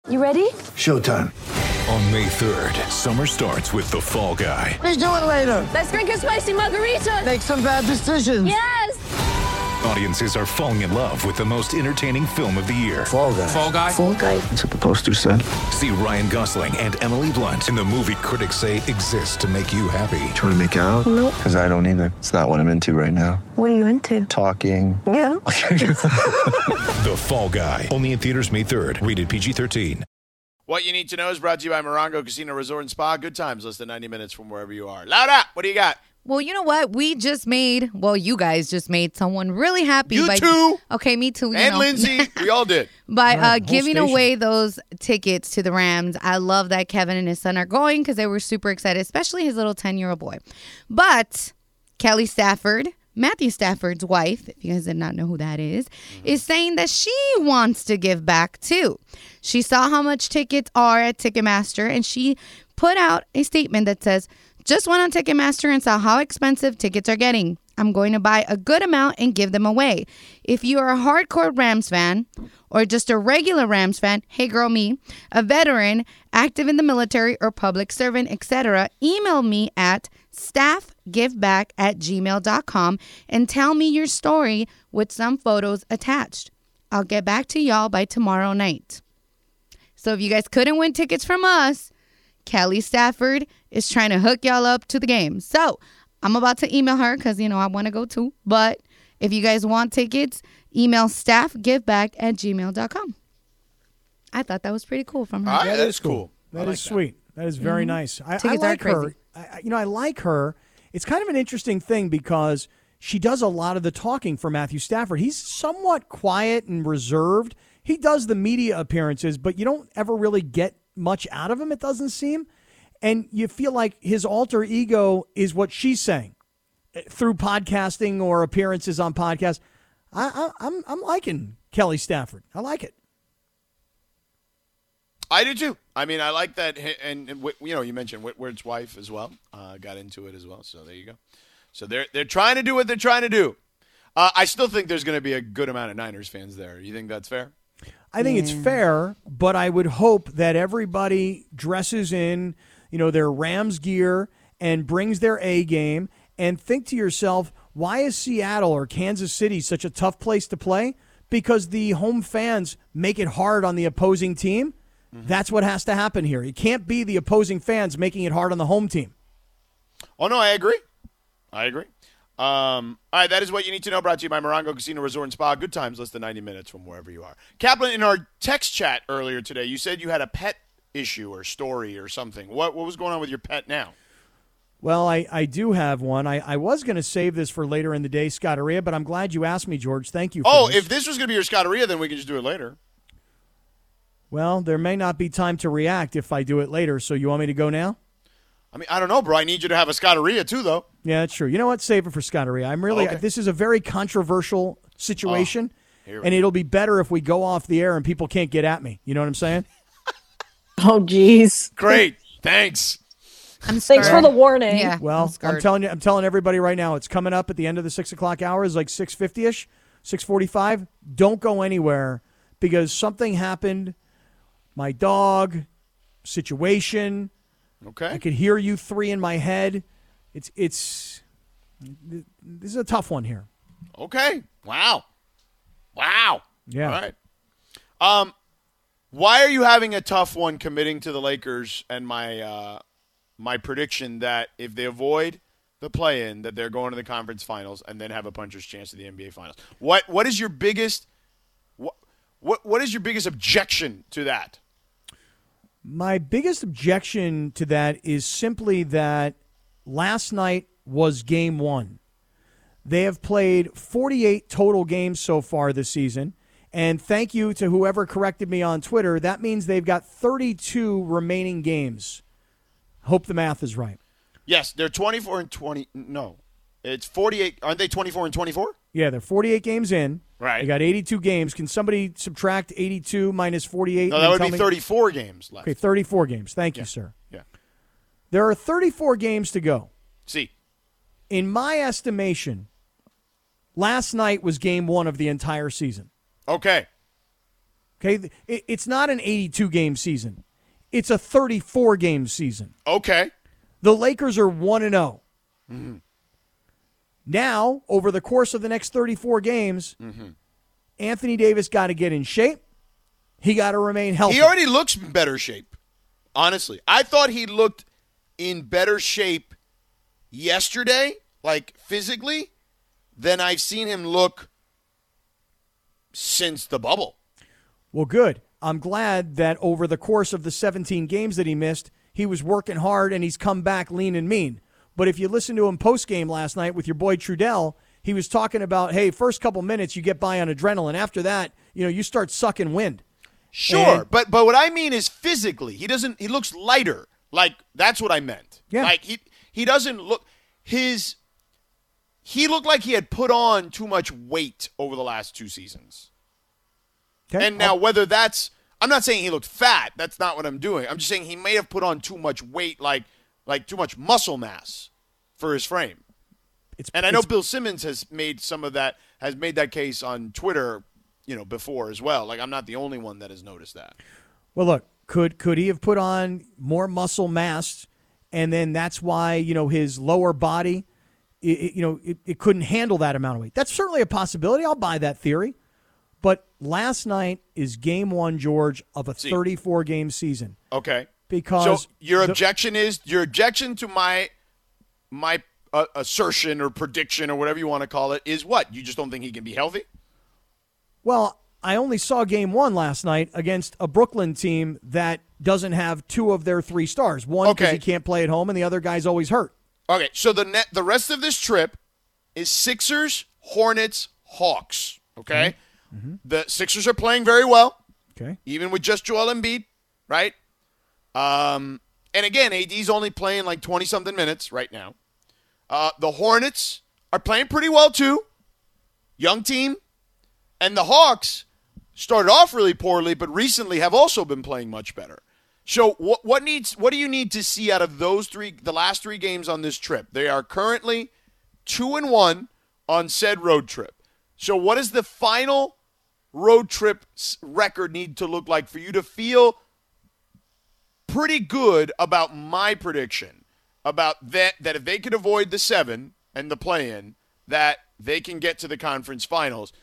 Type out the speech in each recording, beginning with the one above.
You ready? Showtime. On May 3rd, summer starts with The Fall Guy. Let's do it later. Let's drink a spicy margarita. Make some bad decisions. Yes! Audiences are falling in love with the most entertaining film of the year. Fall Guy. Fall Guy? Fall guy. That's what the poster said. See Ryan Gosling and Emily Blunt in the movie critics say exists to make you happy. Trying to make it out? Nope. Because I don't either. It's not what I'm into right now. What are you into? Talking. Yeah. The Fall Guy. Only in theaters May 3rd. Rated PG-13. What you need to know is brought to you by Morongo Casino Resort and Spa. Good times, less than 90 minutes from wherever you are. Loud up! What do you got? Well, you know what? You guys just made someone really happy. You too. Okay, me too. And Lindsay. We all did. By giving away those tickets to the Rams. I love that Kevin and his son are going because they were super excited, especially his little 10-year-old boy. But Kelly Stafford, Matthew Stafford's wife, if you guys did not know who that is saying that she wants to give back too. She saw how much tickets are at Ticketmaster, and she put out a statement that says, just went on Ticketmaster and saw how expensive tickets are getting. I'm going to buy a good amount and give them away. If you are a hardcore Rams fan or just a regular Rams fan, hey girl me, a veteran, active in the military or public servant, etc., email me at staffgiveback@gmail.com and tell me your story with some photos attached. I'll get back to y'all by tomorrow night. So if you guys couldn't win tickets from us, Kelly Stafford is trying to hook y'all up to the game. So I'm about to email her because, I want to go too. But if you guys want tickets, email staffgiveback@gmail.com. I thought that was pretty cool from her. All right, that is cool. That is sweet. That is very nice. I Tickets like are her. I like her. It's kind of an interesting thing because she does a lot of the talking for Matthew Stafford. He's somewhat quiet and reserved. He does the media appearances, but you don't ever really get much out of him, it doesn't seem. And you feel like his alter ego is what she's saying through podcasting or appearances on podcasts. I'm liking Kelly Stafford. I like it. I do too. I mean, I like that. And you mentioned Whitworth's wife as well. Got into it as well. So there you go. So they're trying to do what they're trying to do. I still think there's going to be a good amount of Niners fans there. You think that's fair? I think it's fair, but I would hope that everybody dresses in, their Rams gear and brings their A game, and think to yourself, why is Seattle or Kansas City such a tough place to play? Because the home fans make it hard on the opposing team. Mm-hmm. That's what has to happen here. It can't be the opposing fans making it hard on the home team. Oh, no, I agree. All right, that is what you need to know, brought to you by Morongo Casino Resort and Spa. Good times, less than 90 minutes from wherever you are. Kaplan, in our text chat earlier today, you said you had a pet issue or story or something. What was going on with your pet now? Well, I do have one. I was going to save this for later in the day, Scotteria, but I'm glad you asked me, George. Thank you for this. If this was going to be your Scotteria, then we can just do it later. Well, there may not be time to react if I do it later, so you want me to go now? I mean, I don't know, bro. I need you to have a Scotteria too, though. Yeah, that's true. You know what? Save it for Scotteria. This is a very controversial situation, and it'll be better if we go off the air and people can't get at me. You know what I'm saying? Oh, geez. Great. Thanks. Thanks for the warning. Yeah. Well, I'm telling everybody right now, it's coming up at the end of the 6 o'clock hour. It's like 6:50-ish, 6:45. Don't go anywhere because something happened. My dog, situation. Okay. I could hear you three in my head. This is a tough one here. Okay. Wow. Yeah. All right. Why are you having a tough one committing to the Lakers and my prediction that if they avoid the play-in, that they're going to the conference finals and then have a puncher's chance at the NBA finals? What is your biggest what is your biggest objection to that? My biggest objection to that is simply that last night was game one. They have played 48 total games so far this season. And thank you to whoever corrected me on Twitter. That means they've got 32 remaining games. Hope the math is right. Yes, they're 24 and 20. No, it's 48. Aren't they 24 and 24? Yeah, they're 48 games in. Right. They got 82 games. Can somebody subtract 82 minus 48? No, that would be 34 games left. Okay, 34 games. Thank you, sir. Yeah. There are 34 games to go. See. In my estimation, last night was game one of the entire season. Okay. Okay, it's not an 82-game season. It's a 34-game season. Okay. The Lakers are 1-0. Mm-hmm. Now, over the course of the next 34 games, Anthony Davis got to get in shape. He got to remain healthy. He already looks in better shape, honestly. I thought he looked in better shape yesterday, like physically, than I've seen him look since the bubble. Well, good. I'm glad that over the course of the 17 games that he missed, he was working hard and he's come back lean and mean. But if you listen to him post-game last night with your boy Trudell, he was talking about, hey, first couple minutes you get by on adrenaline. After that, you start sucking wind. Sure, but what I mean is physically. He looks lighter. Like, that's what I meant. Yeah. Like, he doesn't look – he looked like he had put on too much weight over the last 2 seasons. Okay. And now whether that's – I'm not saying he looked fat. That's not what I'm doing. I'm just saying he may have put on too much weight, like too much muscle mass for his frame. And I know Bill Simmons has made that case on Twitter, before as well. Like, I'm not the only one that has noticed that. Well, look, could he have put on more muscle mass, and then that's why, his lower body, it couldn't handle that amount of weight? That's certainly a possibility. I'll buy that theory. But last night is game 1, George, of a 34-game season. Okay. Because so your objection to my assertion or prediction or whatever you want to call it is what? You just don't think he can be healthy? Well, I only saw game 1 last night against a Brooklyn team that doesn't have 2 of their 3 stars. One because he can't play at home, and the other guy's always hurt. Okay, so the rest of this trip is Sixers, Hornets, Hawks. Okay, The Sixers are playing very well. Okay, even with just Joel Embiid, right? And again, AD's only playing like 20-something minutes right now. The Hornets are playing pretty well too. Young team. And the Hawks started off really poorly, but recently have also been playing much better. So what do you need to see out of the last 3 games on this trip? They are currently 2-1 on said road trip. So what does the final road trip record need to look like for you to feel pretty good about my prediction about that if they could avoid the 7 and the play-in, that they can get to the conference finals?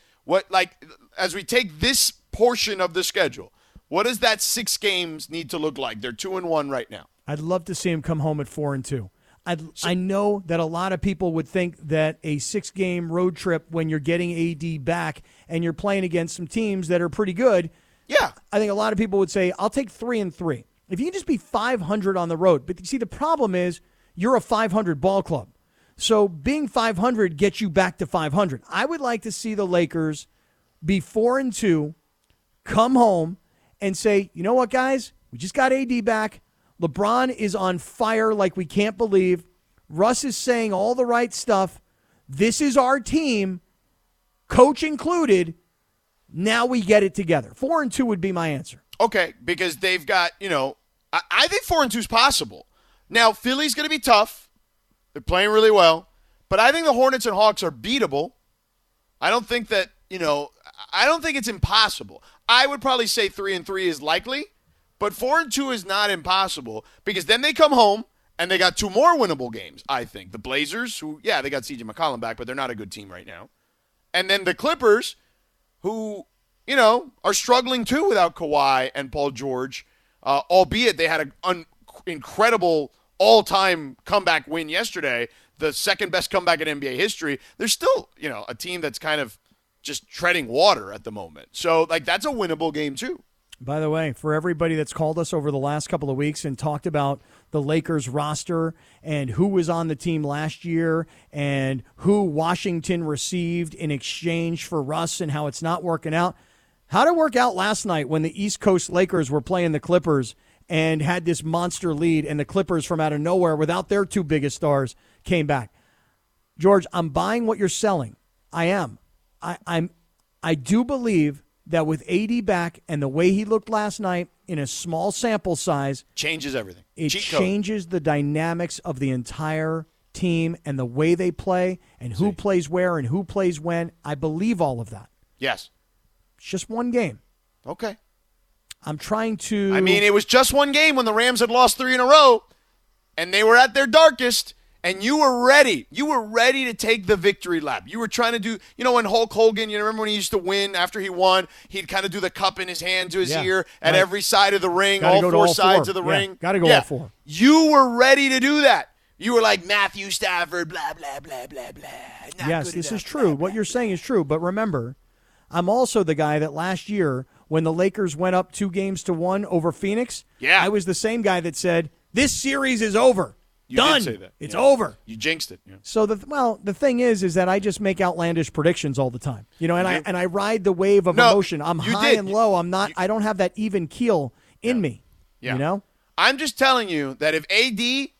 As we take this portion of the schedule, what does that 6 games need to look like? They're 2-1 right now. I'd love to see him come home at 4-2. I know that a lot of people would think that a 6-game road trip when you're getting AD back and you're playing against some teams that are pretty good. Yeah. I think a lot of people would say, I'll take 3-3. If you can just be 500 on the road. But see, the problem is you're a 500 ball club. So being 500 gets you back to 500. I would like to see the Lakers be 4-2, come home and say, you know what, guys? We just got AD back. LeBron is on fire like we can't believe. Russ is saying all the right stuff. This is our team, coach included. Now we get it together. 4-2 would be my answer. Okay, because they've got, I think 4-2 is possible. Now, Philly's going to be tough. They're playing really well. But I think the Hornets and Hawks are beatable. I don't think that, I don't think it's impossible. I would probably say 3-3 is likely, but 4-2 is not impossible because then they come home and they got 2 more winnable games, I think. The Blazers, who, they got CJ McCollum back, but they're not a good team right now. And then the Clippers, who, are struggling too without Kawhi and Paul George, albeit they had an incredible all-time comeback win yesterday, the second best comeback in NBA history. They're still, a team that's kind of just treading water at the moment. So, that's a winnable game too. By the way, for everybody that's called us over the last couple of weeks and talked about the Lakers roster and who was on the team last year and who Washington received in exchange for Russ and how it's not working out, how'd it work out last night when the East Coast Lakers were playing the Clippers and had this monster lead, and the Clippers from out of nowhere, without their 2 biggest stars, came back? George, I'm buying what you're selling. I am. I do believe that with AD back and the way he looked last night in a small sample size, changes everything. It changes the dynamics of the entire team and the way they play and who plays where and who plays when. I believe all of that. Yes. It's just 1 game. Okay. I'm trying to. I mean, it was just one game when the Rams had lost 3 in a row, and they were at their darkest, and you were ready. You were ready to take the victory lap. You were trying to do, when Hulk Hogan, remember when he used to win after he won, he'd kind of do the cup in his hand to his ear at every side of the ring, all four sides of the ring. Got to go all 4. You were ready to do that. You were like Matthew Stafford, blah, blah, blah, blah, blah. Yes, this is true. What you're saying is true. But remember, I'm also the guy that last year, when the Lakers went up 2-1 over Phoenix, I was the same guy that said, this series is over. You Done. did say that. It's over. You jinxed it. Yeah. So the thing is that I just make outlandish predictions all the time. I ride the wave of emotion. I'm high and low. I don't have that even keel in me. Yeah. I'm just telling you that if AD,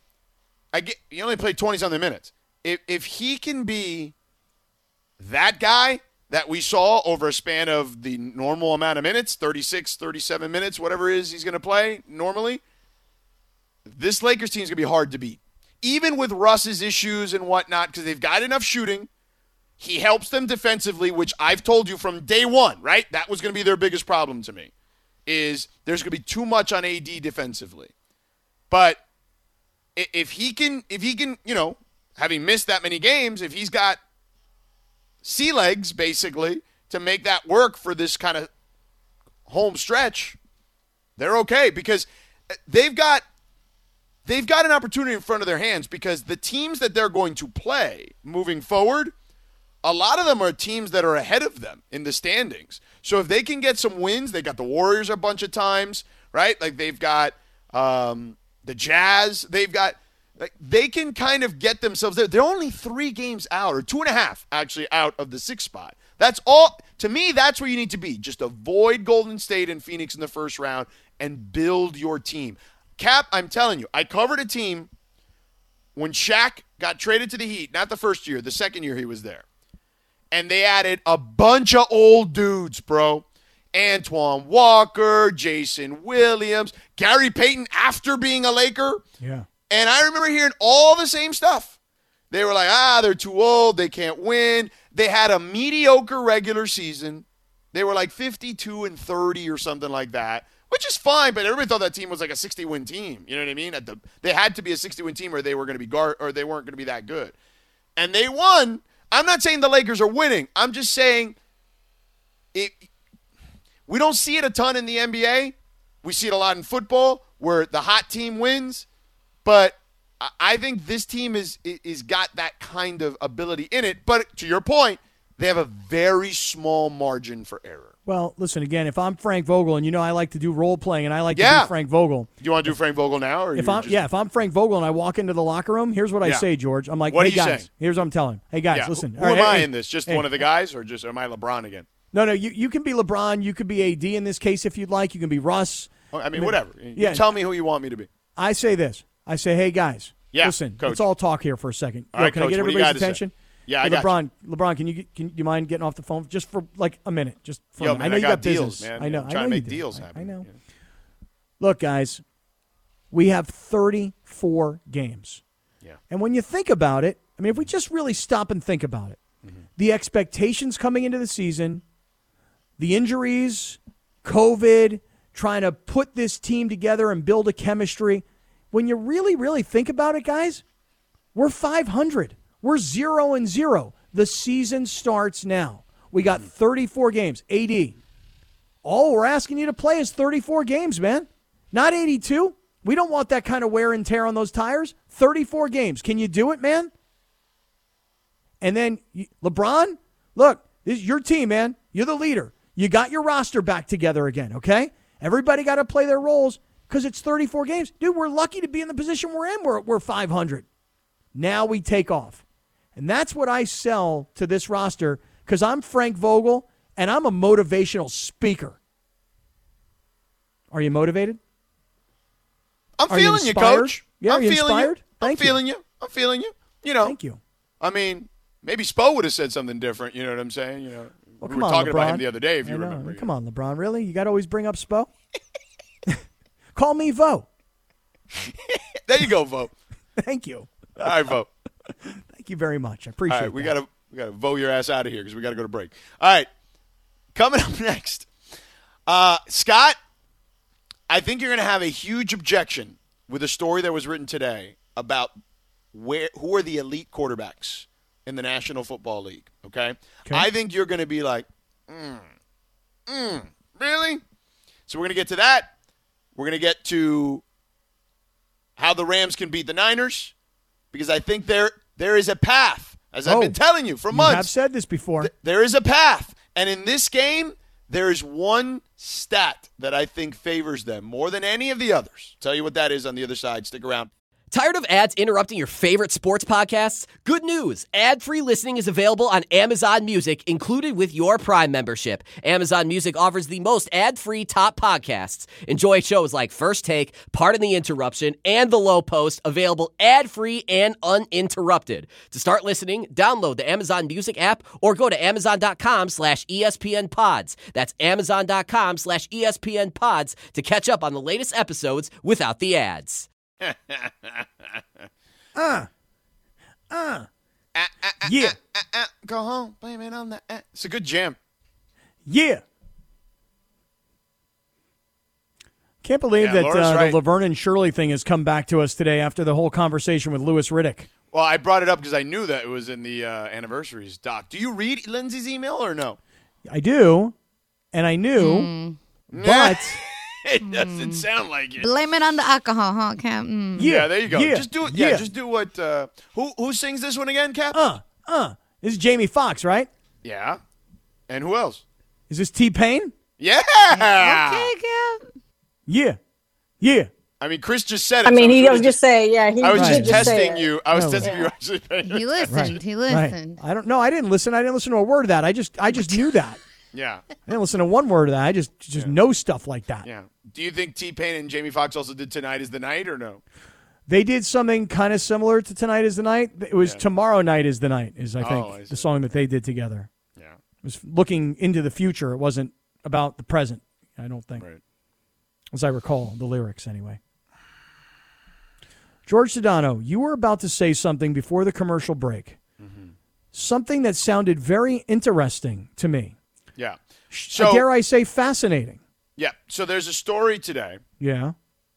he only played 20-something minutes. If he can be that guy that we saw over a span of the normal amount of minutes, 36, 37 minutes, whatever it is he's going to play normally, this Lakers team is going to be hard to beat. Even with Russ's issues and whatnot, because they've got enough shooting. He helps them defensively, which I've told you from day one, right? That was going to be their biggest problem to me, is there's going to be too much on AD defensively. But if he can, having missed that many games, if he's got sea legs, basically, to make that work for this kind of home stretch, they're okay because they've got an opportunity in front of their hands because the teams that they're going to play moving forward, a lot of them are teams that are ahead of them in the standings. So if they can get some wins, they got the Warriors a bunch of times, right? Like they've got the Jazz. They can kind of get themselves there. They're only 3 games out, or 2.5 actually out of the 6th spot. That's all. To me, that's where you need to be. Just avoid Golden State and Phoenix in the first round and build your team. Cap, I'm telling you, I covered a team when Shaq got traded to the Heat, not the first year, the second year he was there. And they added a bunch of old dudes, bro. Antoine Walker, Jason Williams, Gary Payton after being a Laker. Yeah. And I remember hearing all the same stuff. They were like, they're too old, they can't win. They had a mediocre regular season. They were like 52-30 or something like that. Which is fine, but everybody thought that team was like a 60-win team. You know what I mean? They had to be a 60-win team, or they were going to be or they weren't going to be that good. And they won. I'm not saying the Lakers are winning. I'm just saying we don't see it a ton in the NBA. We see it a lot in football, where the hot team wins. But I think this team is got that kind of ability in it. But to your point, they have a very small margin for error. Well, listen, again, if I'm Frank Vogel, and I like to do role playing, and I like to be Frank Vogel. Do you want to do Frank Vogel now? Or if I'm Frank Vogel and I walk into the locker room, here's what I say, George. I'm like, what hey, are you guys, saying? Here's what I'm telling them. Hey, guys, listen. Who am I in this? Just one of the guys, or am I LeBron again? No, you can be LeBron. You could be AD in this case if you'd like. You can be Russ. I mean whatever. You tell me who you want me to be. I say this. I say, hey, guys, listen, Coach. let's all talk here for a second. All right, can I get everybody's attention? Yeah, hey, I got LeBron. You. LeBron, can you mind getting off the phone just for like a minute? Just for a minute. Man, I know you got deals, business. man. I know. I'm trying to make deals happen. I know. Look, guys, we have 34 games. Yeah. And when you think about it, I mean, if we just really stop and think about it, the expectations coming into the season, the injuries, COVID, trying to put this team together and build a chemistry. When you really, really think about it, guys, we're 500. We're 0-0. The season starts now. We got 34 games. AD, all we're asking you to play is 34 games, man. Not 82. We don't want that kind of wear and tear on those tires. 34 games. Can you do it, man? And then, LeBron, look, this is your team, man. You're the leader. You got your roster back together again, okay? Everybody got to play their roles because it's 34 games. Dude, we're lucky to be in the position we're in. We're 500. Now we take off. And that's what I sell to this roster because I'm Frank Vogel and I'm a motivational speaker. Are you motivated? I'm feeling you, Coach. Yeah, I'm are you feeling inspired? you. I'm feeling you. I'm feeling you. Thank you. I mean, maybe Spo would have said something different. You know what I'm saying? Well, we were talking LeBron. about him the other day, if you I know. remember. Come on, LeBron. Really? You got to always bring up Spo? Call me Vo. There you go, Vo. Thank you. All right, Vo. Thank you very much. I appreciate it. All right, we gotta Vo your ass out of here because we got to go to break. All right, coming up next, Scott, I think you're going to have a huge objection with a story that was written today about who are the elite quarterbacks in the National Football League, okay? I think you're going to be like, really? So we're going to get to that. We're going to get to how the Rams can beat the Niners, because I think there is a path, as I've been telling you for months. You have said this before. There is a path. And in this game, there is one stat that I think favors them more than any of the others. Tell you what that is on the other side. Stick around. Tired of ads interrupting your favorite sports podcasts? Good news. Ad-free listening is available on Amazon Music, included with your Prime membership. Amazon Music offers the most ad-free top podcasts. Enjoy shows like First Take, Pardon the Interruption, and The Low Post, available ad-free and uninterrupted. To start listening, download the Amazon Music app or go to amazon.com/ESPN Pods. That's amazon.com/ESPN Pods to catch up on the latest episodes without the ads. Yeah. Go home, blame it on the. It's a good jam. Yeah. Can't believe that right. the Laverne and Shirley thing has come back to us today after the whole conversation with Louis Riddick. Well, I brought it up because I knew that it was in the anniversaries doc. Do you read Lindsay's email or no? I do, and I knew, but it doesn't sound like it. Blame it on the alcohol, huh, Cap? Yeah, there you go. Yeah, just do it. yeah. Just do what. Who sings this one again, Cap? This is Jamie Foxx, right? Yeah. And who else? Is this T-Pain? Yeah. Okay, Cap. Yeah. Yeah. I mean, Chris just said it. I mean, so he was just saying, yeah. I was did just say testing it. you. I was No. testing you. Actually paying He listened. Right. He listened. Right. I don't know. I didn't listen. I didn't listen to a word of that. I just knew that. Yeah. I didn't listen to one word of that. I just know stuff like that. Yeah. Do you think T-Pain and Jamie Foxx also did Tonight Is the Night or no? They did something kind of similar to Tonight Is the Night. It was Tomorrow Night Is the Night, I think, the song that they did together. Yeah. It was looking into the future. It wasn't about the present, I don't think. Right. As I recall, the lyrics anyway. George Sedano, you were about to say something before the commercial break. Mm-hmm. Something that sounded very interesting to me. Yeah. So, dare I say fascinating. Yeah. So there's a story today. Yeah.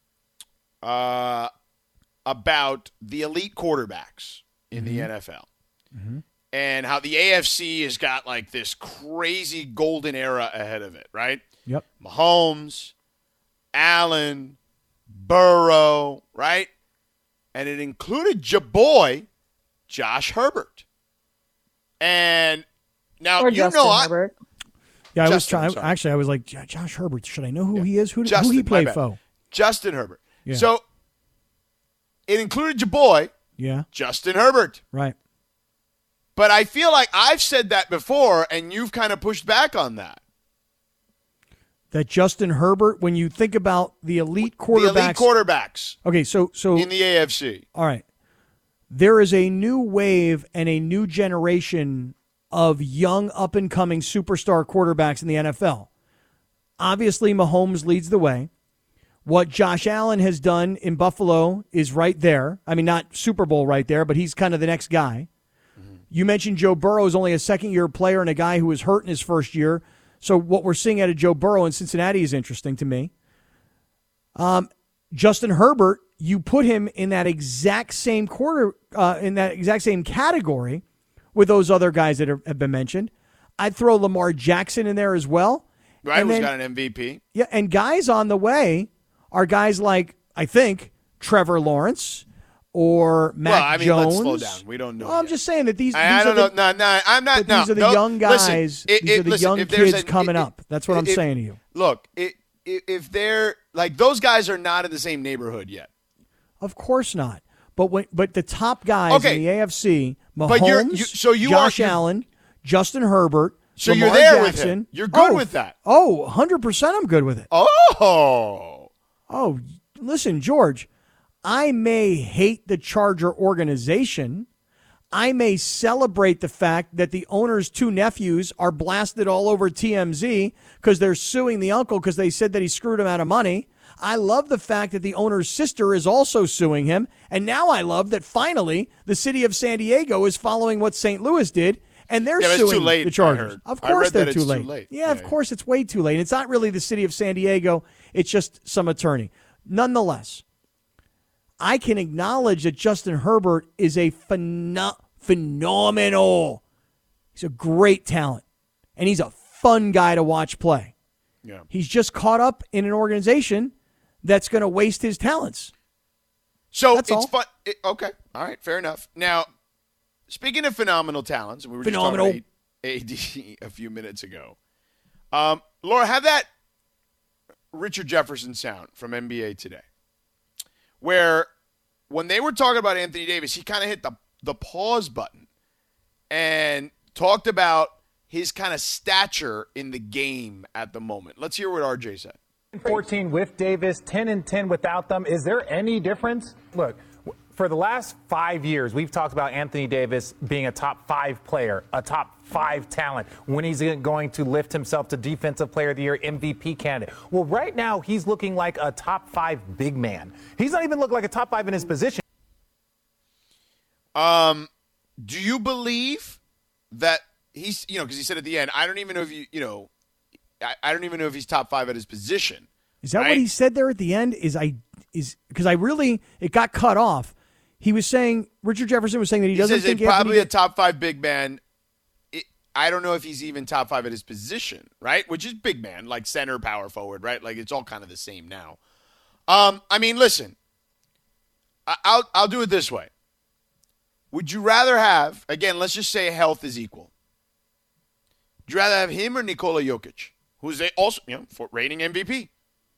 About the elite quarterbacks in the NFL. Mm-hmm. And how the AFC has got like this crazy golden era ahead of it, right? Yep. Mahomes, Allen, Burrow, right? And it included your boy, Josh Herbert. And now, Or Justin Herbert. Yeah, Justin, I was like, Josh Herbert, should I know who he is? Who Justin, he played my bad. for? Justin Herbert. Yeah. So it included your boy, Justin Herbert. Right. But I feel like I've said that before, and you've kind of pushed back on that. That Justin Herbert, when you think about the elite quarterbacks. The elite quarterbacks. Okay, so in the AFC. All right. There is a new wave and a new generation of young, up-and-coming superstar quarterbacks in the NFL. Obviously, Mahomes leads the way. What Josh Allen has done in Buffalo is right there. I mean, not Super Bowl right there, but he's kind of the next guy. Mm-hmm. You mentioned Joe Burrow is only a second-year player and a guy who was hurt in his first year. So what we're seeing out of Joe Burrow in Cincinnati is interesting to me. Justin Herbert, you put him in that exact same category with those other guys that have been mentioned. I'd throw Lamar Jackson in there as well. Right, who's got an MVP. Yeah, and guys on the way are guys like, I think, Trevor Lawrence or Mac Jones. Let's slow down. We don't know. Well, I'm just saying that these I don't know. No, I'm not. These are the young guys. These are the young kids coming up. That's what I'm saying to you. Look, if they're like those guys are not in the same neighborhood yet. Of course not. But the top guys in the AFC, Mahomes, Josh Allen, Justin Herbert, so Lamar you're there Jackson. with him. You're good with that. 100% I'm good with it. Oh, listen, George, I may hate the Charger organization. I may celebrate the fact that the owner's two nephews are blasted all over TMZ because they're suing the uncle because they said that he screwed him out of money. I love the fact that the owner's sister is also suing him. And now I love that finally the city of San Diego is following what St. Louis did. And they're suing the Chargers. Of course they're too late. Yeah, of course it's way too late. It's not really the city of San Diego. It's just some attorney. Nonetheless, I can acknowledge that Justin Herbert is a phenomenal. He's a great talent, and he's a fun guy to watch play. Yeah. He's just caught up in an organization that's going to waste his talents. So That's it's all. fun. Okay. All right. Fair enough. Now, speaking of phenomenal talents, we were Phenomenal. just talking about AD a few minutes ago. Laura, have that Richard Jefferson sound from NBA Today, where when they were talking about Anthony Davis, he kind of hit the pause button and talked about his kind of stature in the game at the moment. Let's hear what RJ said. 14 with Davis, 10 and 10 without them. Is there any difference? Look, for the last 5 years, we've talked about Anthony Davis being a top 5 player, a top 5 talent, when he's going to lift himself to Defensive Player of the Year, MVP candidate. Well, right now, he's looking like a top 5 big man. He's not even looking like a top 5 in his position. Do you believe that he's, because he said at the end, I don't even know if I don't even know if he's top 5 at his position. Is that right? what he said there at the end? Is because it got cut off. He was saying, Richard Jefferson was saying that he doesn't think he's probably Anthony a top 5 big man. I don't know if he's even top 5 at his position, right? Which is big man, like center, power forward, right? Like it's all kind of the same now. I mean, listen, I'll do it this way. Would you rather have, again, let's just say health is equal. Would you rather have him or Nikola Jokic, who's also, for reigning MVP?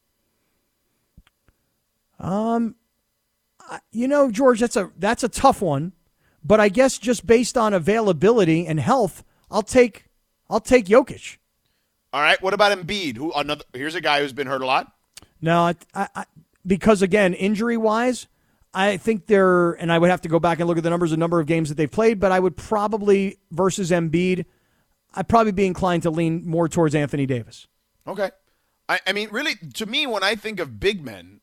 George, that's a tough one, but I guess just based on availability and health, I'll take Jokic. All right. What about Embiid? Here's a guy who's been hurt a lot. No, I because again, injury wise, I think and I would have to go back and look at the number of games that they've played, but I would probably versus Embiid, I'd probably be inclined to lean more towards Anthony Davis. Okay. I mean, really, to me, when I think of big men,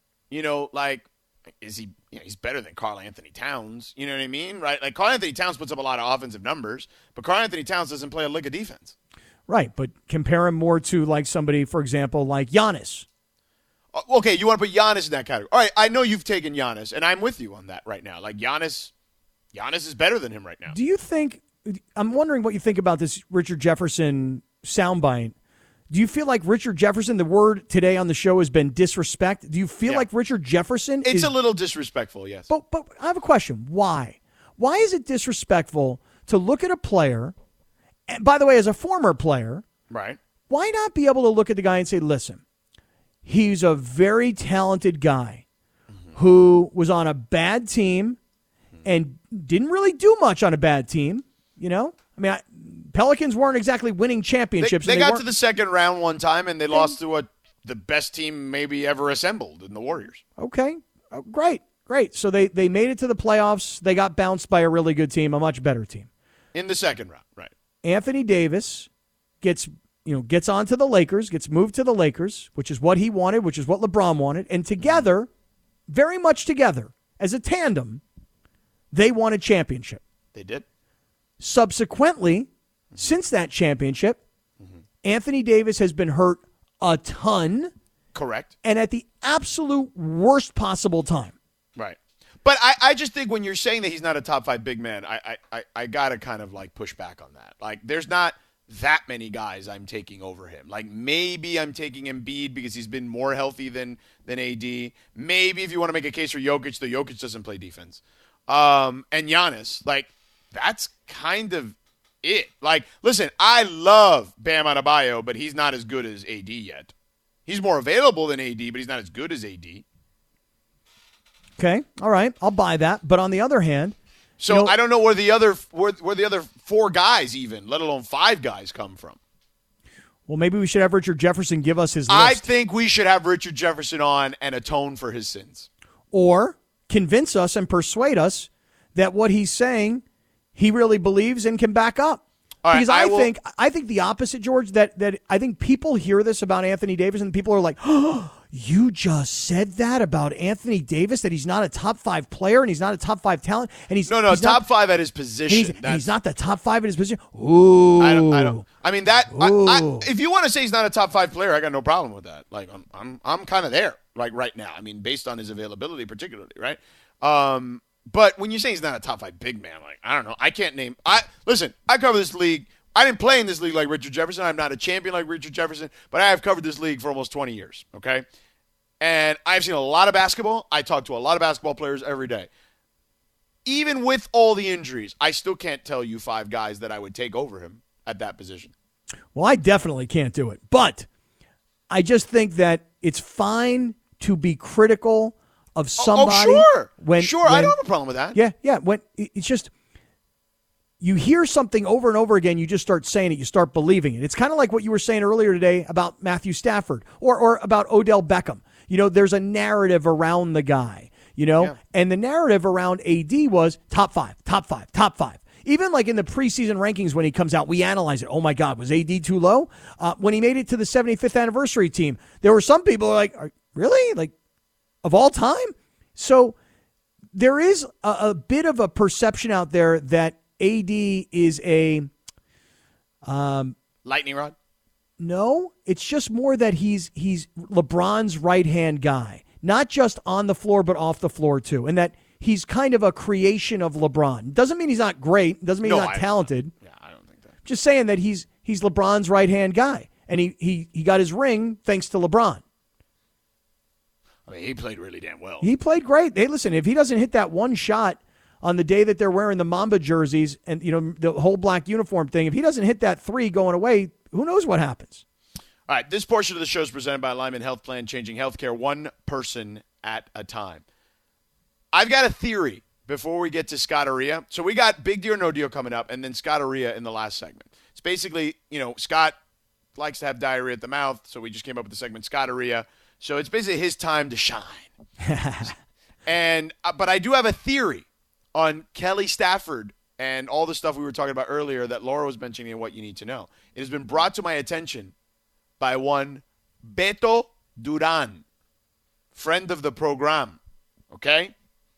is he? He's better than Karl Anthony Towns. You know what I mean, right? Like Karl Anthony Towns puts up a lot of offensive numbers, but Karl Anthony Towns doesn't play a lick of defense. Right, but compare him more to like somebody, for example, like Giannis. Okay, you want to put Giannis in that category. All right, I know you've taken Giannis, and I'm with you on that right now. Like Giannis is better than him right now. Do you think? I'm wondering what you think about this Richard Jefferson soundbite. Do you feel like Richard Jefferson, the word today on the show has been disrespect? Do you feel like Richard Jefferson It's a little disrespectful, yes. But I have a question. Why? Why is it disrespectful to look at a player, and by the way, as a former player, right? Why not be able to look at the guy and say, listen, he's a very talented guy who was on a bad team and didn't really do much on a bad team, I mean, Pelicans weren't exactly winning championships. They got to the second round one time, and they lost to the best team maybe ever assembled in the Warriors. Okay, great. So they made it to the playoffs. They got bounced by a really good team, a much better team. In the second round, right. Anthony Davis gets onto the Lakers, gets moved to the Lakers, which is what he wanted, which is what LeBron wanted, and together, very much together, as a tandem, they won a championship. They did. Subsequently, since that championship, Anthony Davis has been hurt a ton. Correct. And at the absolute worst possible time. Right. But I just think when you're saying that he's not a top 5 big man, I got to kind of like push back on that. Like there's not that many guys I'm taking over him. Like maybe I'm taking Embiid because he's been more healthy than AD. Maybe if you want to make a case for Jokic, the Jokic doesn't play defense. And Giannis, like that's kind of it. Like, listen, I love Bam Adebayo, but he's not as good as AD yet. He's more available than AD, but he's not as good as AD. Okay, all right, I'll buy that. But on the other hand, so I don't know where the other 4 guys, even let alone 5 guys, come from. Well, maybe we should have Richard Jefferson give us his list. I think we should have Richard Jefferson on and atone for his sins, or convince us and persuade us that what he's saying he really believes and can back up. All because right, I think the opposite, George, that I think people hear this about Anthony Davis and people are like, oh, You just said that about Anthony Davis, that he's not a top 5 player and he's not a top 5 talent, and he's he's top not, 5 at his position. And he's not the top 5 at his position. Ooh, I don't. I mean that. If you want to say he's not a top 5 player, I got no problem with that. Like I'm kind of there, like right now. I mean, based on his availability, particularly, right? But when you say he's not a top 5 big man, like I don't know, I can't name. Listen, I cover this league. I didn't play in this league like Richard Jefferson. I'm not a champion like Richard Jefferson, but I have covered this league for almost 20 years. Okay. And I've seen a lot of basketball. I talk to a lot of basketball players every day. Even with all the injuries, I still can't tell you 5 guys that I would take over him at that position. Well, I definitely can't do it. But I just think that it's fine to be critical of somebody. Oh, sure. Sure, I don't have a problem with that. Yeah. When it's just you hear something over and over again, you just start saying it. You start believing it. It's kind of like what you were saying earlier today about Matthew Stafford or about Odell Beckham. There's a narrative around the guy, and the narrative around AD was top 5. Even like in the preseason rankings when he comes out, we analyze it. Oh, my God, was AD too low? When he made it to the 75th anniversary team, there were some people like, really? Like, of all time? So there is a bit of a perception out there that AD is a lightning rod? No, it's just more that he's LeBron's right-hand guy, not just on the floor but off the floor too, and that he's kind of a creation of LeBron. Doesn't mean he's not great, doesn't mean he's not talented. I don't think that. Just saying that he's LeBron's right-hand guy, and he got his ring thanks to LeBron. I mean, he played really damn well. He played great. Hey, listen, if he doesn't hit that one shot on the day that they're wearing the Mamba jerseys and the whole black uniform thing, if he doesn't hit that 3 going away, who knows what happens? All right, this portion of the show is presented by Alignment Health Plan, changing healthcare one person at a time. I've got a theory before we get to Scott Aria. So we got Big Deal or No Deal coming up, and then Scott Aria in the last segment. It's basically, Scott likes to have diarrhea at the mouth, so we just came up with the segment Scott Aria. So it's basically his time to shine. But I do have a theory on Kelly Stafford and all the stuff we were talking about earlier that Laura was mentioning and what you need to know. It has been brought to my attention by one Beto Duran, friend of the program, okay?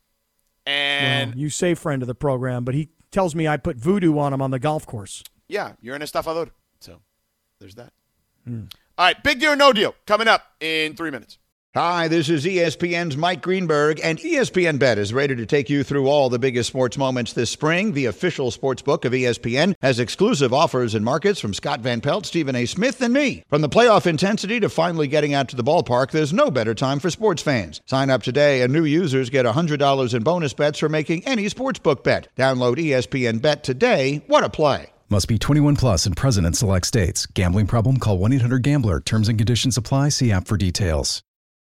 And you say friend of the program, but he tells me I put voodoo on him on the golf course. Yeah, you're an estafador. So there's that. All right, Big Deal or No Deal coming up in 3 minutes. Hi, this is ESPN's Mike Greenberg, and ESPN Bet is ready to take you through all the biggest sports moments this spring. The official sports book of ESPN has exclusive offers and markets from Scott Van Pelt, Stephen A. Smith, and me. From the playoff intensity to finally getting out to the ballpark, there's no better time for sports fans. Sign up today, and new users get $100 in bonus bets for making any sportsbook bet. Download ESPN Bet today. What a play. Must be 21 plus and present in select states. Gambling problem? Call 1-800-GAMBLER. Terms and conditions apply. See app for details.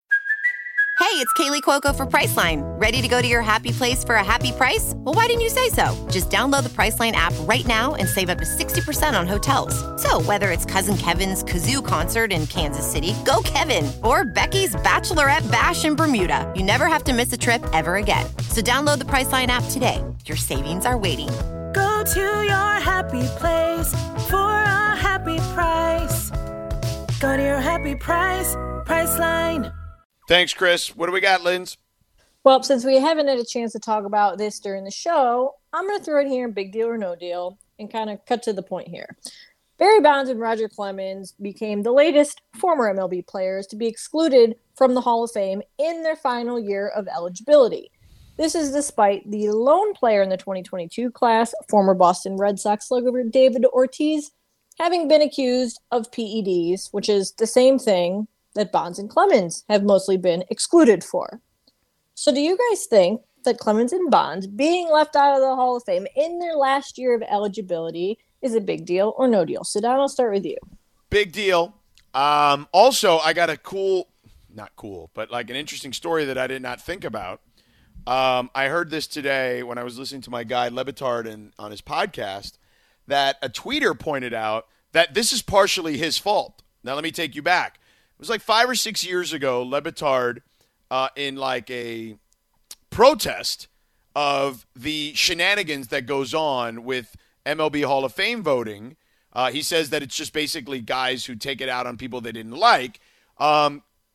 Hey, it's Kaylee Cuoco for Priceline. Ready to go to your happy place for a happy price? Well, why didn't you say so? Just download the Priceline app right now and save up to 60% on hotels. So whether it's Cousin Kevin's Kazoo Concert in Kansas City, go Kevin, or Becky's Bachelorette Bash in Bermuda, you never have to miss a trip ever again. So download the Priceline app today. Your savings are waiting. Go to your happy place for a happy price. Go to your happy price, Priceline. Thanks, Chris. What do we got, Linz? Well, since we haven't had a chance to talk about this during the show, I'm going to throw it here in Big Deal or No Deal and kind of cut to the point here. Barry Bonds and Roger Clemens became the latest former MLB players to be excluded from the Hall of Fame in their final year of eligibility. This is despite the lone player in the 2022 class, former Boston Red Sox slugger David Ortiz, having been accused of PEDs, which is the same thing that Bonds and Clemens have mostly been excluded for. So do you guys think that Clemens and Bonds being left out of the Hall of Fame in their last year of eligibility is a big deal or no deal? So Don, I'll start with you. Big deal. Also, I got not cool, but like an interesting story that I did not think about. I heard this today when I was listening to my guy Le Batard on his podcast, that a tweeter pointed out that this is partially his fault. Now, let me take you back. It was like 5 or 6 years ago, Le Batard, in like a protest of the shenanigans that goes on with MLB Hall of Fame voting. He says that it's just basically guys who take it out on people they didn't like.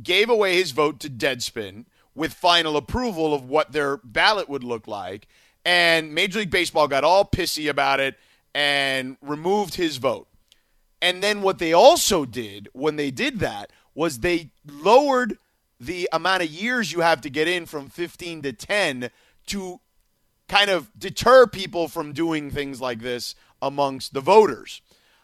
gave away his vote to Deadspin with final approval of what their ballot would look like, and Major League Baseball got all pissy about it and removed his vote. And then what they also did when they did that was they lowered the amount of years you have to get in from 15 to 10 to kind of deter people from doing things like this amongst the voters.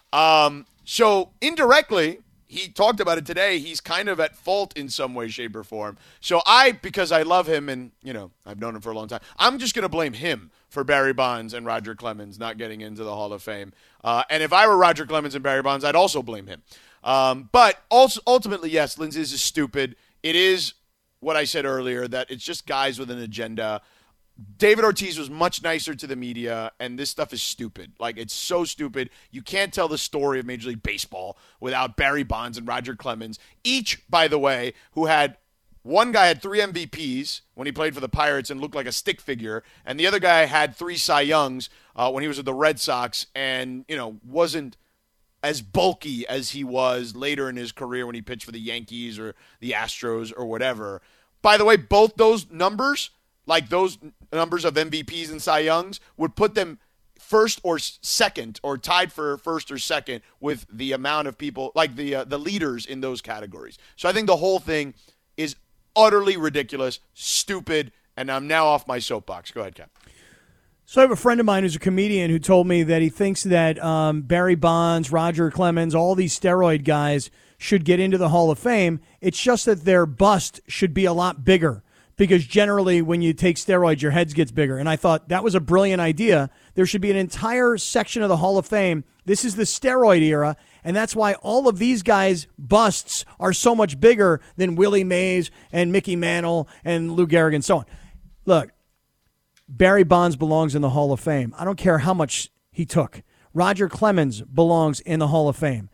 So indirectly, he talked about it today, he's kind of at fault in some way, shape, or form. So because I love him and, I've known him for a long time, I'm just going to blame him for Barry Bonds and Roger Clemens not getting into the Hall of Fame. And if I were Roger Clemens and Barry Bonds, I'd also blame him. But also, ultimately, yes, Lindsay's is stupid. It is what I said earlier, that it's just guys with an agenda. David Ortiz was much nicer to the media, and this stuff is stupid. Like, it's so stupid. You can't tell the story of Major League Baseball without Barry Bonds and Roger Clemens. Each, by the way, one guy had 3 MVPs when he played for the Pirates and looked like a stick figure, and the other guy had 3 Cy Youngs when he was with the Red Sox and, wasn't as bulky as he was later in his career when he pitched for the Yankees or the Astros or whatever. By the way, both those numbers, like those numbers of MVPs and Cy Youngs, would put them first or second or tied for first or second with the amount of people, like the leaders in those categories. So I think the whole thing is utterly ridiculous, stupid, and I'm now off my soapbox. Go ahead, Cap. So I have a friend of mine who's a comedian who told me that he thinks that Barry Bonds, Roger Clemens, all these steroid guys should get into the Hall of Fame. It's just that their bust should be a lot bigger, because generally when you take steroids, your head gets bigger. And I thought that was a brilliant idea. There should be an entire section of the Hall of Fame. This is the steroid era, and that's why all of these guys' busts are so much bigger than Willie Mays and Mickey Mantle and Lou Gehrig and so on. Look, Barry Bonds belongs in the Hall of Fame. I don't care how much he took. Roger Clemens belongs in the Hall of Fame.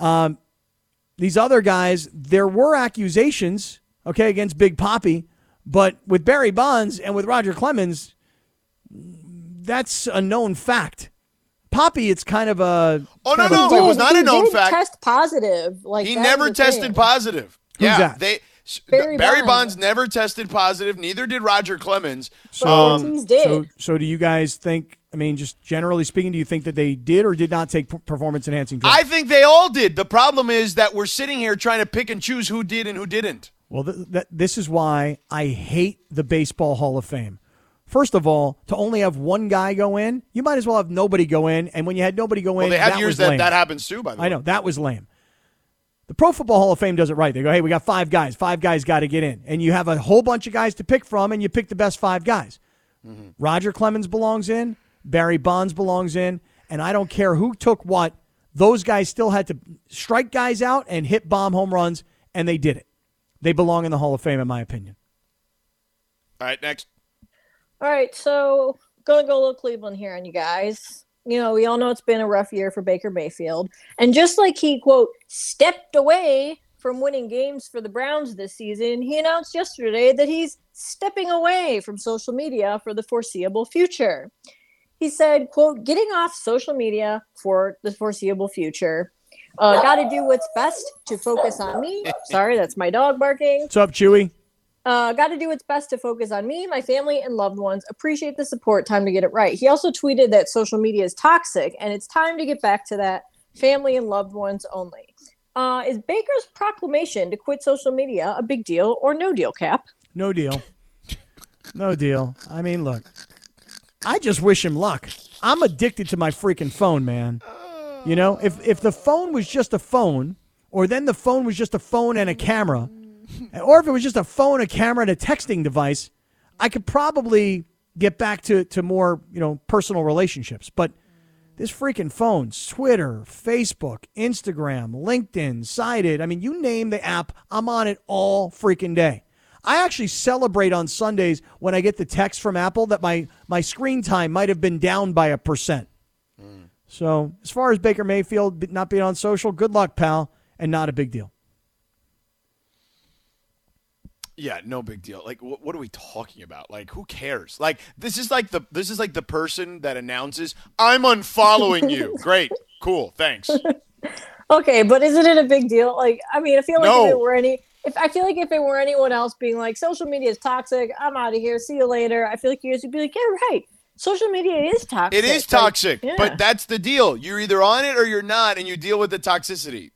These other guys, there were accusations, against Big Papi, but with Barry Bonds and with Roger Clemens, that's a known fact. Papi, it's kind of a... Oh, no, it was not a known fact. He test positive. He never tested positive. Who's that? Barry Bonds never tested positive. Neither did Roger Clemens. Ortiz did. So do you guys think, just generally speaking, do you think that they did or did not take performance-enhancing drugs? I think they all did. The problem is that we're sitting here trying to pick and choose who did and who didn't. Well, this is why I hate the Baseball Hall of Fame. First of all, to only have one guy go in, you might as well have nobody go in. And when you had nobody go in, they have that years was lame. that happens too, by the way. I know, that was lame. The Pro Football Hall of Fame does it right. They go, hey, we got 5 guys. 5 guys got to get in. And you have a whole bunch of guys to pick from, and you pick the best 5 guys. Mm-hmm. Roger Clemens belongs in. Barry Bonds belongs in. And I don't care who took what. Those guys still had to strike guys out and hit bomb home runs, and they did it. They belong in the Hall of Fame, in my opinion. All right, next. All right, so going to go a little Cleveland here on you guys. We all know it's been a rough year for Baker Mayfield. And just like he, quote, stepped away from winning games for the Browns this season, he announced yesterday that he's stepping away from social media for the foreseeable future. He said, quote, getting off social media for the foreseeable future. Got to do what's best to focus on me. Sorry, that's my dog barking. What's up, Chewy? Got to do what's best to focus on me, my family, and loved ones. Appreciate the support. Time to get it right. He also tweeted that social media is toxic, and it's time to get back to that. Family and loved ones only. Is Baker's proclamation to quit social media a big deal or no deal, Cap? No deal. No deal. Look, I just wish him luck. I'm addicted to my freaking phone, man. If the phone was just a phone, or then the phone was just a phone and a camera, or if it was just a phone, a camera, and a texting device, I could probably get back to more, personal relationships. But this freaking phone, Twitter, Facebook, Instagram, LinkedIn, Sided, you name the app, I'm on it all freaking day. I actually celebrate on Sundays when I get the text from Apple that my screen time might have been down by 1%. So as far as Baker Mayfield not being on social, good luck, pal, and not a big deal. Yeah, no big deal. Like, what are we talking about? Like, who cares? Like, this is like the person that announces, "I'm unfollowing you." Great, cool, thanks. Okay, but isn't it a big deal? Like, I feel like I feel like if it were anyone else being like, social media is toxic, I'm out of here, see you later, I feel like you guys would be like, yeah, right. Social media is toxic. It is toxic, Like, yeah. but that's the deal. You're either on it or you're not, and you deal with the toxicity.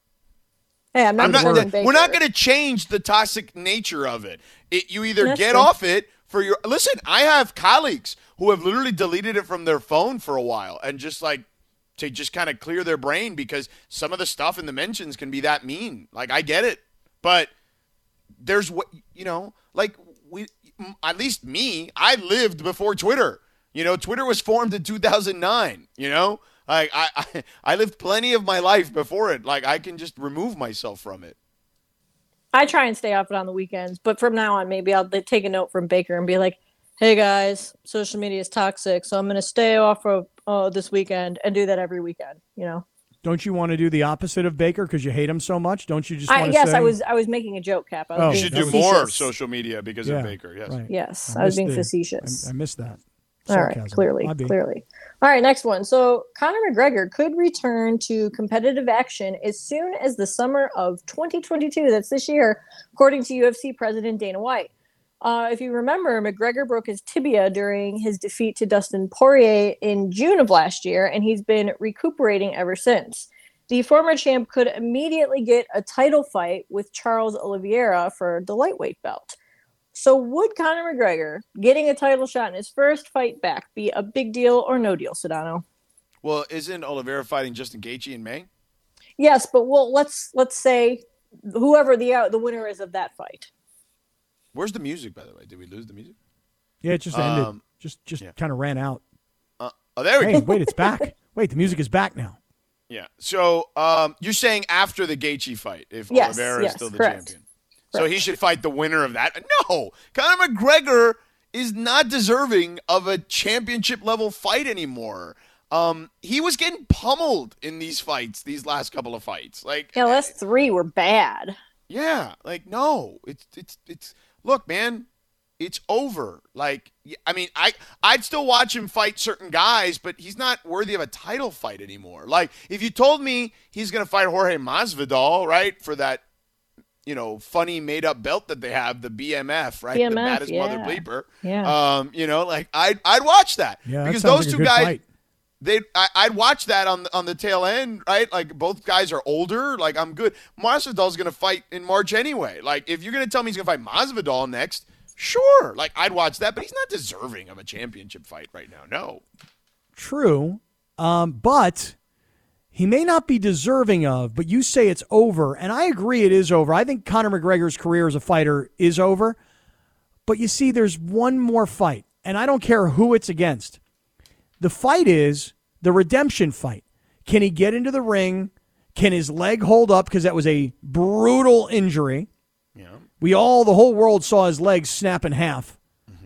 Hey, we're not going to change the toxic nature of it. You either That's get true. off it for your. Listen, I have colleagues who have literally deleted it from their phone for a while and just like to just kind of clear their brain because some of the stuff in the mentions can be that mean. Like I get it, but there's what like at least me, I lived before Twitter. Twitter was formed in 2009. Like I lived plenty of my life before it. Like I can just remove myself from it. I try and stay off it on the weekends, but from now on, maybe I'll take a note from Baker and be like, hey guys, social media is toxic, so I'm going to stay off of this weekend and do that every weekend, Don't you want to do the opposite of Baker because you hate him so much? Don't you just want to Yes, say? I was making a joke, Cap. I was You being should do facetious. more social media because of Baker. Yes. Right. Yes, I was being facetious. I missed that. All right, Sarcasm. clearly. All right, next one. So Conor McGregor could return to competitive action as soon as the summer of 2022. That's this year, according to UFC President Dana White. If you remember, McGregor broke his tibia during his defeat to Dustin Poirier in June of last year, and he's been recuperating ever since. The former champ could immediately get a title fight with Charles Oliveira for the lightweight belt. So would Conor McGregor getting a title shot in his first fight back be a big deal or no deal, Sedano? Well, isn't Oliveira fighting Justin Gaethje in May? Yes, but let's say whoever the winner is of that fight. Where's the music, by the way? Did we lose the music? Yeah, it just ended. Just kind of ran out. There we go. Wait, it's back. Wait, the music is back now. Yeah. So you're saying after the Gaethje fight, if Yes, Oliveira is still the correct. champion. So he should fight the winner of that. No, Conor McGregor is not deserving of a championship-level fight anymore. He was getting pummeled in these fights, these last couple of fights. Like, Yeah, last three were bad. yeah, like no, it's. Look, man, it's over. Like, I mean, I'd still watch him fight certain guys, but he's not worthy of a title fight anymore. Like, if you told me he's gonna fight Jorge Masvidal, right, for that, funny made-up belt that they have, the BMF, right? BMF, the baddest yeah. mother bleeper. Yeah. Like I'd watch that. Yeah, that because sounds those like a two good guys, fight. I'd watch that on the tail end, right? Like both guys are older. Like I'm good. Masvidal's gonna fight in March anyway. Like if you're gonna tell me he's gonna fight Masvidal next, sure. Like I'd watch that, but he's not deserving of a championship fight right now. No. True, but he may not be deserving of, but you say it's over, and I agree it is over. I think Conor McGregor's career as a fighter is over, but you see there's one more fight, and I don't care who it's against. The fight is the redemption fight. Can he get into the ring? Can his leg hold up? Because that was a brutal injury. Yeah. The whole world saw his leg snap in half.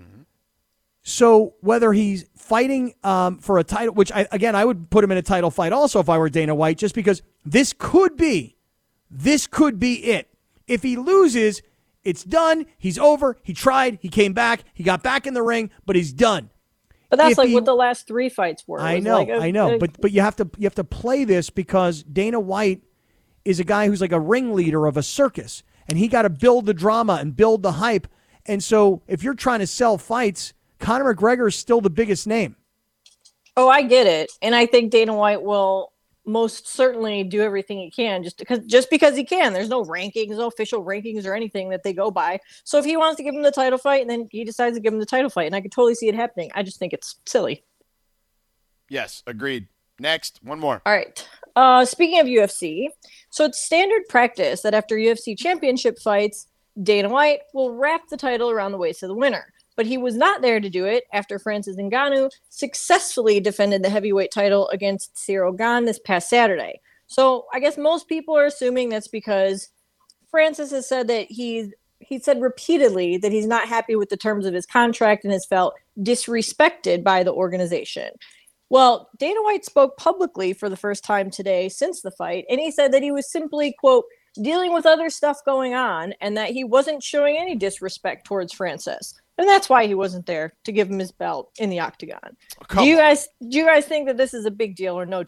So whether he's fighting for a title, which I would put him in a title fight also if I were Dana White, just because this could be it. If he loses, it's done. He's over. He tried. He came back. He got back in the ring, but he's done. But that's what the last three fights were. I It was know, like I know. But you have to play this because Dana White is a guy who's like a ringleader of a circus, and he got to build the drama and build the hype. And so if you're trying to sell fights, Conor McGregor is still the biggest name. Oh, I get it. And I think Dana White will most certainly do everything he can just because he can. There's no rankings, no official rankings or anything that they go by. So if he wants to give him the title fight, and then he decides to give him the title fight, and I could totally see it happening. I just think it's silly. Yes, agreed. Next, one more. All right. Speaking of UFC, so it's standard practice that after UFC championship fights, Dana White will wrap the title around the waist of the winner. But he was not there to do it after Francis Ngannou successfully defended the heavyweight title against Cyril Gane this past Saturday. So I guess most people are assuming that's because Francis has said that he said repeatedly that he's not happy with the terms of his contract and has felt disrespected by the organization. Well, Dana White spoke publicly for the first time today since the fight, and he said that he was simply, quote, dealing with other stuff going on and that he wasn't showing any disrespect towards Francis. And that's why he wasn't there to give him his belt in the octagon. Do you guys think that this is a big deal or no deal?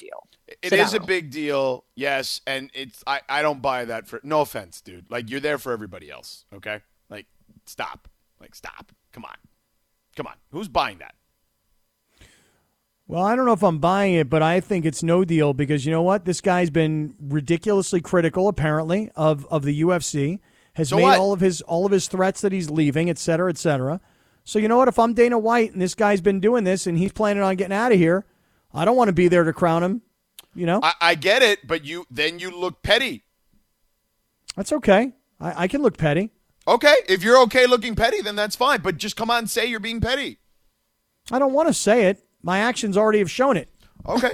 It is a big deal, yes, and I don't buy that for no offense, dude. Like, you're there for everybody else, okay? Like, stop. Come on. Who's buying that? Well, I don't know if I'm buying it, but I think it's no deal because you know what? This guy's been ridiculously critical, apparently, of the UFC. Has made all of his threats that he's leaving, et cetera, et cetera. So you know what? If I'm Dana White and this guy's been doing this and he's planning on getting out of here, I don't want to be there to crown him. You know, I get it, but you look petty. That's okay. I can look petty. Okay, if you're okay looking petty, then that's fine. But just come on and say you're being petty. I don't want to say it. My actions already have shown it. Okay.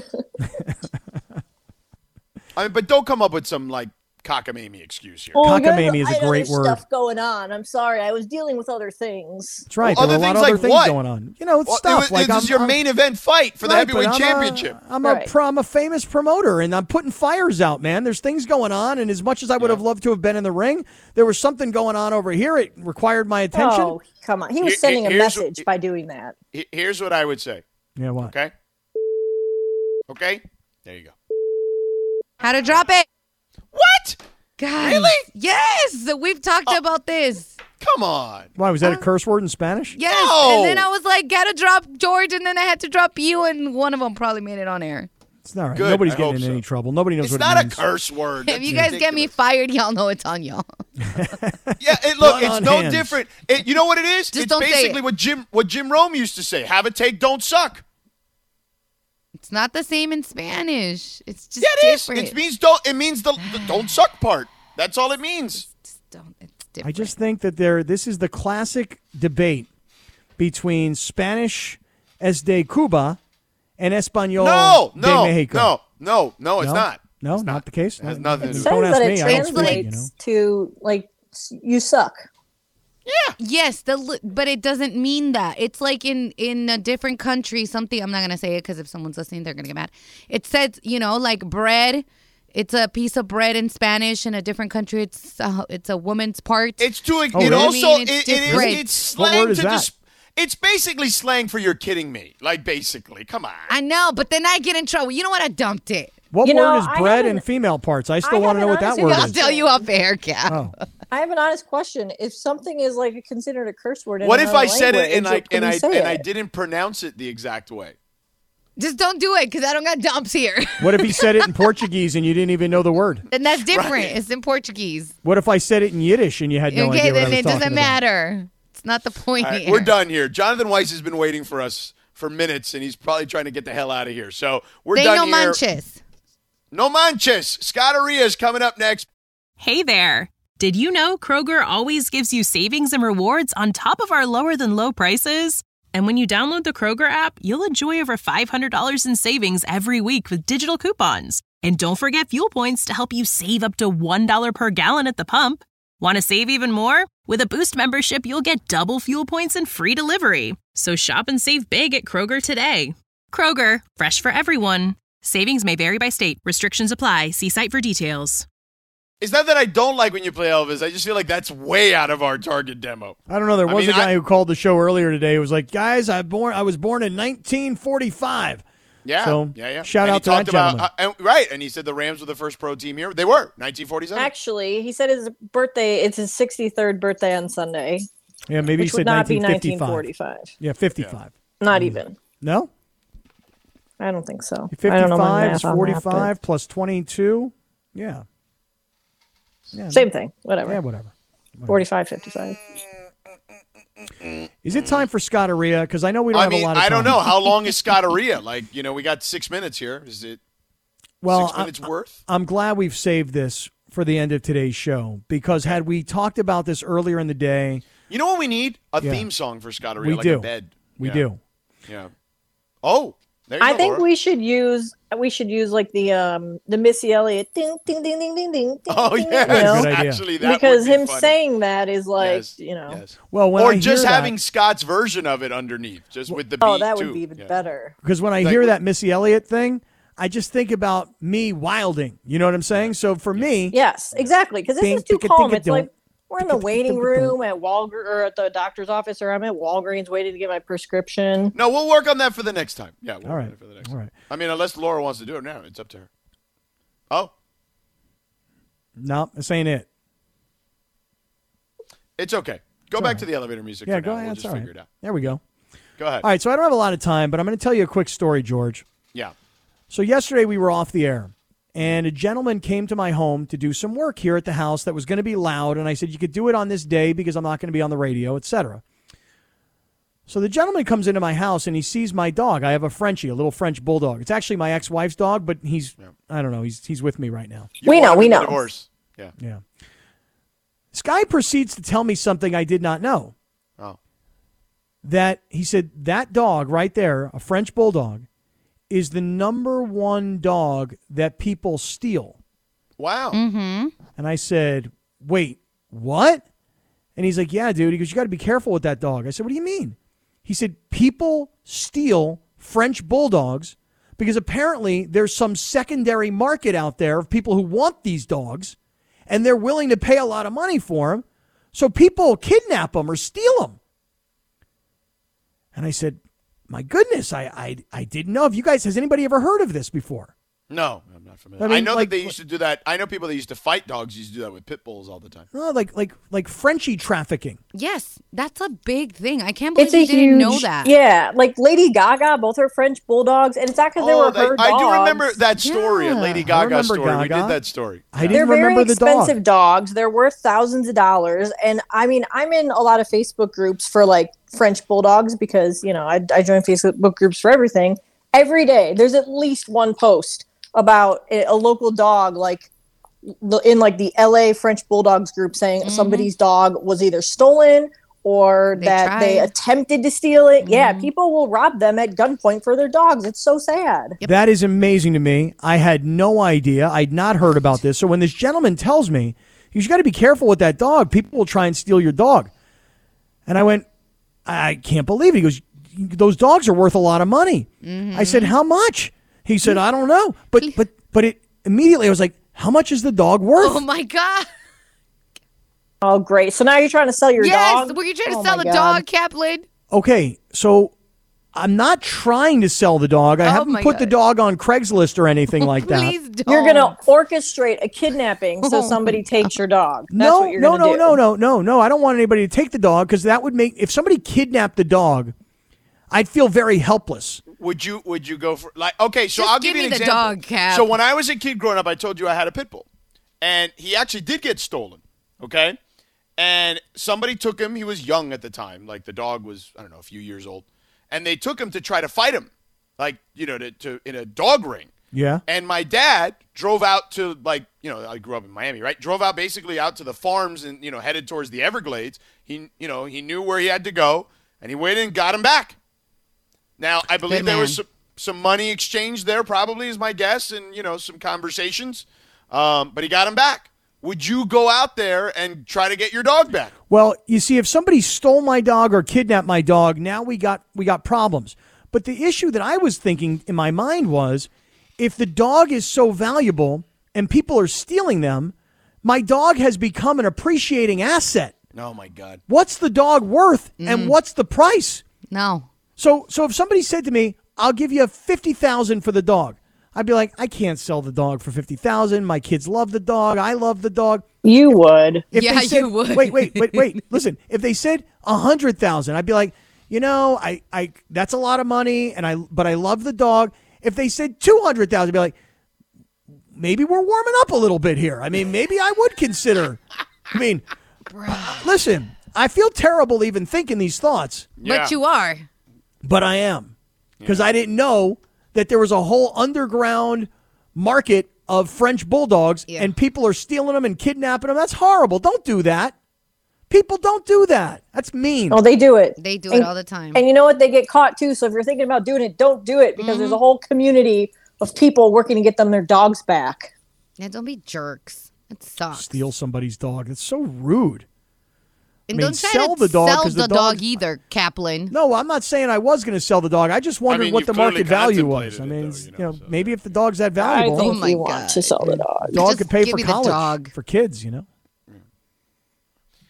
But don't come up with some like cockamamie excuse here. Cockamamie is a great word. Stuff going on. I'm sorry, I was dealing with other things. That's right. There were a lot of other things going on. You know, stuff like this is your main event fight for the heavyweight championship. I'm a famous promoter, and I'm putting fires out, man. There's things going on, and as much as I would have loved to have been in the ring, there was something going on over here. It required my attention. Oh, come on. He was sending a message by doing that. Here's what I would say. Yeah, what? Okay? There you go. How to drop it. What? Guys, really? Yes, we've talked about this. Come on. Why, was that a curse word in Spanish? Yes, No. and then I was like, gotta drop George, and then I had to drop you, and one of them probably made it on air. It's not right. Good, Nobody's I getting hope in any so. trouble. Nobody knows It's what not it means. a curse word. If you guys get me fired, y'all know it's on y'all. Yeah, look, it's no different. You know what it is? Just it's don't say basically it. what Jim Rome used to say. Have a take, don't suck. It's not the same in Spanish. It's just different. different. It means the don't suck part. That's all it means. It's different. I just think that this is the classic debate between Spanish es de Cuba and Espanol de Mexico. No, it's not. No, it's not the case. It has nothing to do It with Don't says ask that me. it I don't speak, translates to, like, you suck. Yeah. Yes, but it doesn't mean that. It's like in a different country, something, I'm not going to say it because if someone's listening, they're going to get mad. It says, like bread. It's a piece of bread in Spanish. In a different country, it's a woman's part. It's too. Oh, really? Also, it's slang. What word is to that? just. It's basically slang for "you're kidding me." Like basically, come on. I know, but then I get in trouble. You know what? I dumped it. What word is bread and female parts? I still want to know what that word I'll is. tell you off air, Cap. Oh. I have an honest question. If something is like considered a curse word, in What if another I said it language, and can you say I it? didn't pronounce it the exact way? Just don't do it because I don't got dumps here. What if he said it in Portuguese and you didn't even know the word? Then that's different. Right. It's in Portuguese. What if I said it in Yiddish and you had no Okay, idea what I then was it talking doesn't about? matter. It's not the point All right, here. we're done here. Jonathan Weiss has been waiting for us for minutes, and he's probably trying to get the hell out of here. So we're They done no here. manches. No manches. Scott Aria is coming up next. Hey there. Did you know Kroger always gives you savings and rewards on top of our lower than low prices? And when you download the Kroger app, you'll enjoy over $500 in savings every week with digital coupons. And don't forget fuel points to help you save up to $1 per gallon at the pump. Want to save even more? With a Boost membership, you'll get double fuel points and free delivery. So shop and save big at Kroger today. Kroger, fresh for everyone. Savings may vary by state. Restrictions apply. See site for details. It's not that I don't like when you play Elvis. I just feel like that's way out of our target demo. I don't know. There was a guy who called the show earlier today who was like, guys, I was born in 1945. Yeah. So, yeah. shout and out to that gentleman. Right. And he said the Rams were the first pro team here. They were, 1947. Actually, he said his birthday, it's his 63rd birthday on Sunday. Yeah, maybe he which said would not be 1955. 1945. Yeah, 55. Not even. No? I don't think so. 55 is 45 plus 22. Yeah. Same thing. Whatever. Yeah, whatever. 45, 55. Is it time for Scott Aria? Because I know we don't have a lot of time. I don't know. How long is Scott Aria? Like, we got 6 minutes here. Is it 6 minutes worth? I'm glad we've saved this for the end of today's show because had we talked about this earlier in the day. You know what we need? A theme song for Scott Aria, We like do. a bed. We do. Yeah. Oh, there you I go, think Laura. we should use like the Missy Elliott ding ding ding ding ding ding. Oh ding, yeah, That's a good idea. actually, that because would be him funny. saying that is like Yes. Well, when or I hear just that- having Scott's version of it underneath, just with the beat. Oh, that would too. be even Yeah. better. Because when I Like, hear that Missy Elliott thing, I just think about me wilding. You know what I'm saying? So for me, Yes, exactly. Because this Ding, is too ticka, calm. ticka, It's like We're in the waiting room at or at the doctor's office, or I'm at Walgreens waiting to get my prescription. No, we'll work on that for the next time. Yeah, we'll All work right. on it for the next All time. right. I mean, unless Laura wants to do it now, it's up to her. Oh, No, this ain't it. it's okay. Go back to the elevator music. Yeah, for go now. ahead. We'll That's just all right. figure it out. There we go. Go ahead. All right, so I don't have a lot of time, but I'm going to tell you a quick story, George. Yeah. So yesterday we were off the air, and a gentleman came to my home to do some work here at the house that was going to be loud, and I said, you could do it on this day because I'm not going to be on the radio, etc. So the gentleman comes into my house, and he sees my dog. I have a Frenchie, a little French bulldog. It's actually my ex-wife's dog, but I don't know, he's with me right now. We know. Divorce. Yeah. Yeah. This guy proceeds to tell me something I did not know. Oh. That he said that dog right there, a French bulldog, is the number one dog that people steal. Wow. Mm-hmm. And I said, wait, what? And he's like, yeah, dude. He goes, you got to be careful with that dog. I said, what do you mean? He said, people steal French bulldogs because apparently there's some secondary market out there of people who want these dogs, and they're willing to pay a lot of money for them. So people kidnap them or steal them. And I said, my goodness, I didn't know. Has anybody ever heard of this before? No, I'm not familiar. I mean, I know like- that they used to do that. I know people that used to fight dogs used to do that with pit bulls all the time. Oh, like Frenchie trafficking. Yes, that's a big thing. I can't believe It's a you didn't know that. Yeah, like Lady Gaga, both are French bulldogs, and it's not because they were her dogs. I do remember that story, a Lady I Gaga remember story. We Gaga. did that story. I They're didn't very remember the expensive dog. dogs. They're worth thousands of dollars. And I mean, I'm in a lot of Facebook groups for like French bulldogs because, I join Facebook groups for everything. Every day, there's at least one post about a local dog, like in like the LA French Bulldogs group saying somebody's dog was either stolen or they attempted to steal it. Yeah, people will rob them at gunpoint for their dogs. It's so sad. That is amazing to me. I had no idea. I'd not heard about this. So when this gentleman tells me, you got to be careful with that dog. People will try and steal your dog. And I went, I can't believe it. He goes, those dogs are worth a lot of money. I said, how much? He said, I don't know. But it immediately I was like, how much is the dog worth? Oh, my God. Oh, great. So now you're trying to sell your dog? Yes, were you trying to sell the dog, Kaplan? Okay, so I'm not trying to sell the dog. I haven't my put the dog on Craigslist or anything like that. Please don't. You're going to orchestrate a kidnapping so somebody takes your dog. That's what you're going to do. No. I don't want anybody to take the dog because that would make, if somebody kidnapped the dog, I'd feel very helpless. Would you go for okay? So Just I'll give you give an me the example. dog, Cap. So when I was a kid growing up, I told you I had a pit bull, and he actually did get stolen. Okay, and somebody took him. He was young at the time. Like the dog was, I don't know, a few years old, and they took him to try to fight him, like to in a dog ring. Yeah. And my dad drove out to I grew up in Miami, right? Drove out basically out to the farms and headed towards the Everglades. He knew where he had to go, and he waited and got him back. Now, I believe there was some money exchanged there, probably, is my guess, and, some conversations. But he got him back. Would you go out there and try to get your dog back? Well, you see, if somebody stole my dog or kidnapped my dog, now we got problems. But the issue that I was thinking in my mind was, if the dog is so valuable and people are stealing them, my dog has become an appreciating asset. Oh, my God. What's the dog worth and what's the price? No. So if somebody said to me, I'll give you $50,000 for the dog, I'd be like, I can't sell the dog for $50,000. My kids love the dog. I love the dog. You would. If Yeah, they said, you would. Wait. Listen, if they said $100,000, I'd be like, I that's a lot of money, but I love the dog. If they said $200,000, I'd be like, maybe we're warming up a little bit here. I mean, maybe I would consider. I mean, listen, I feel terrible even thinking these thoughts. Yeah. But you are. But I am, because I didn't know that there was a whole underground market of French bulldogs and people are stealing them and kidnapping them. That's horrible. Don't do that. People don't do that. That's mean. Oh, they do it. They do it all the time. And you know what? They get caught too. So if you're thinking about doing it, don't do it because there's a whole community of people working to get them their dogs back. Yeah, don't be jerks. It sucks. Steal somebody's dog. That's so rude. And I mean, don't try sell to the dog sell 'cause the the dog dog- either, Kaplan. No, I'm not saying I was going to sell the dog. I just wondered what you've the market clearly value was. contemplated I it, mean, though, maybe if the dog's that valuable, I think my you God. want to sell the dog. dog Just could pay give for me the college dog. for kids,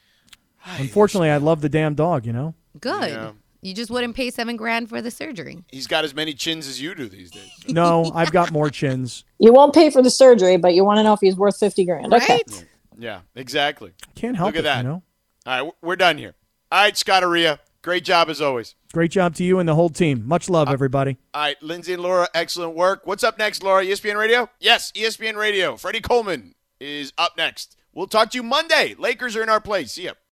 Unfortunately, I love the damn dog, you know? Good. Yeah. You just wouldn't pay $7,000 for the surgery. He's got as many chins as you do these days. No, I've got more chins. You won't pay for the surgery, but you want to know if he's worth $50,000. Right? Okay. Yeah, exactly. Can't help Look at it, that. you know? All right, we're done here. All right, Scott Aria, great job as always. Great job to you and the whole team. Much love, everybody. All right, Lindsay and Laura, excellent work. What's up next, Laura? ESPN Radio? Yes, ESPN Radio. Freddie Coleman is up next. We'll talk to you Monday. Lakers are in our place. See ya.